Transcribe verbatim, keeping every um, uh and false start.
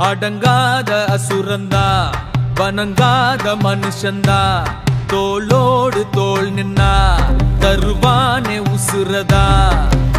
அடங்காத அசுரந்தா வணங்காத மனுஷந்தா தோளோடு தோள் நின்னா தருவானே உசுரதா